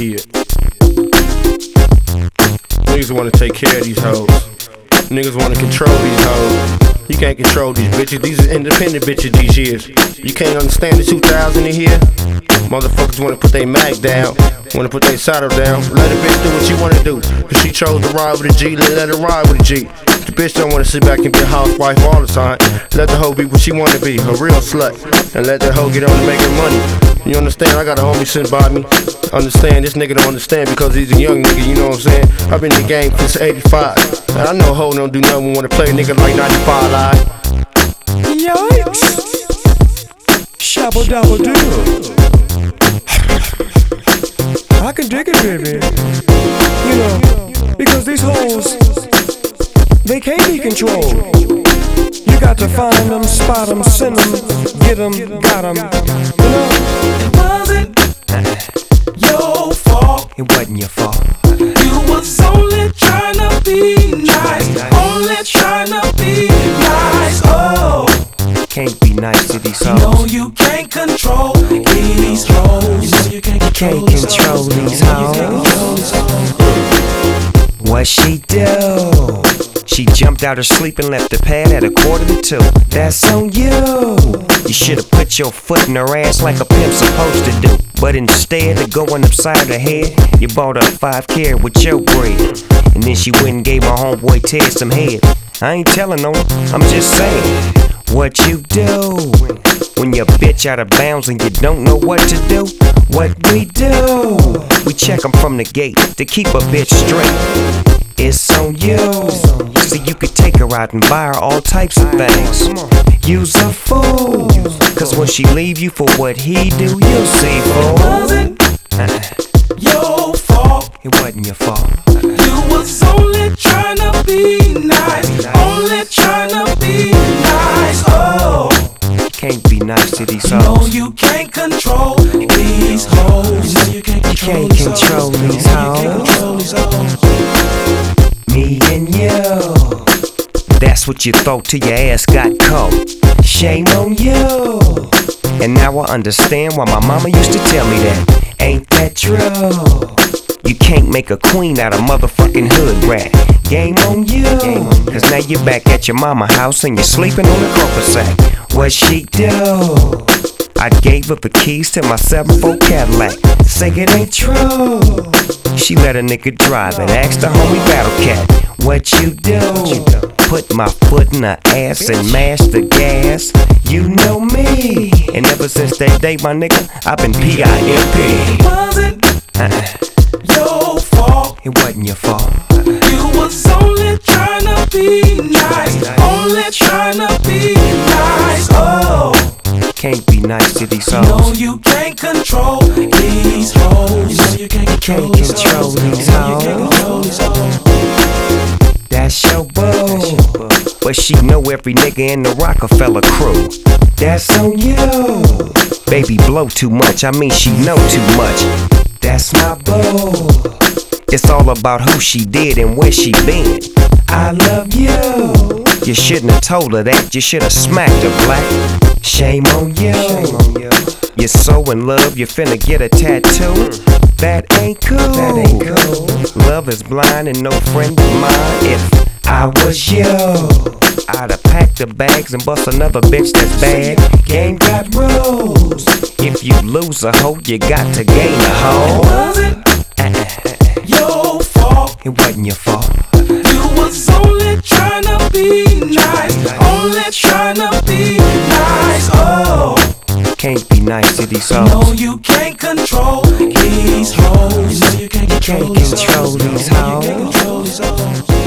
Yeah. Niggas wanna take care of these hoes. Niggas wanna control these hoes. You can't control these bitches. These are independent bitches these years. You can't understand the 2000 in here. Motherfuckers wanna put their Mac down, wanna put their saddle down. Let a bitch do what she wanna do. If she chose to ride with a G, let her ride with a G. The bitch don't wanna sit back and be a housewife all the time. Let the hoe be what she wanna be, a real slut. And let that hoe get on to making money. You understand? I got a homie sitting by me. Understand, this nigga don't understand because he's a young nigga, you know what I'm saying? I've been in the game since 85. And I know a hoe don't do nothing wanna play a nigga like 95 Live. Yikes! Shabba dabba doo. I can dig it, baby. You know, because these hoes, they can't be controlled. You got to find them, spot them, send them, get them, got them. You know? It wasn't your fault. It wasn't your fault. You was only trying to be nice. Only trying to be nice. Oh, Can't be nice to these hoes. no, you can't control these hoes. You can't control these hoes. What she do? She jumped out her sleep and left the pad at 1:45. That's on you. You should've put your foot in her ass like a pimp's supposed to do. But instead of going upside her head, you bought her 5 carat with your bread. And then she went and gave my homeboy Ted some head. I ain't telling no one, I'm just saying. What you do when you're bitch out of bounds and you don't know what to do? What we do, we check 'em from the gate to keep a bitch straight. It's on you, so you could take her out and buy her all types of things. You's a fool, cause when she leave you for what he do, you'll see, fool. It wasn't your fault. It wasn't your fault. You was only trying to be nice. Only trying to be nice. Oh, Can't be nice to these no, hoes. you can't control these hoes. No, you can't control can't control these hoes. Me and you, that's what you thought till your ass got caught. Shame on you. And now I understand why my mama used to tell me that. Ain't that true? You can't make a queen out of motherfucking hood rat. Game on you. Cause now you're back at your mama house and you're sleeping on a carpet sack. What she do? I gave her the keys to my 7-4 Cadillac. Say it ain't true. She let a nigga drive it. Asked the homie Battle Cat, what you do? Put my foot in her ass and mash the gas. You know me. And ever since that day, my nigga, I've been PIMP. It wasn't your fault. It wasn't your fault. You was only trying to be nice. Only trying to be nice. Oh, Can't be nice to these no, hoes. you can't control these hoes. No, you can't control these hoes. these No, you can't control these hoes. That's your boo. But she know every nigga in the Rockefeller crew. That's on you. Baby blow too much, I mean she know too much. That's my boo. It's all about who she did and where she been. I love you. You shouldn't have told her that, you should have smacked her, black. Shame on you. You're so in love, you finna get a tattoo. That ain't cool. Love is blind and no friend of mine. If I was you, I'd have packed the bags and bust another bitch that's bad. Game got rules. If you lose a hoe, you got to gain a It hoe. wasn't your fault. It wasn't your fault. You was only trying to be nice. Only trying to be nice. Oh, Can't be nice to these hoes. no, you can't control these hoes. No, you can't control these hoes. these hoes. No, you can't control these hoes.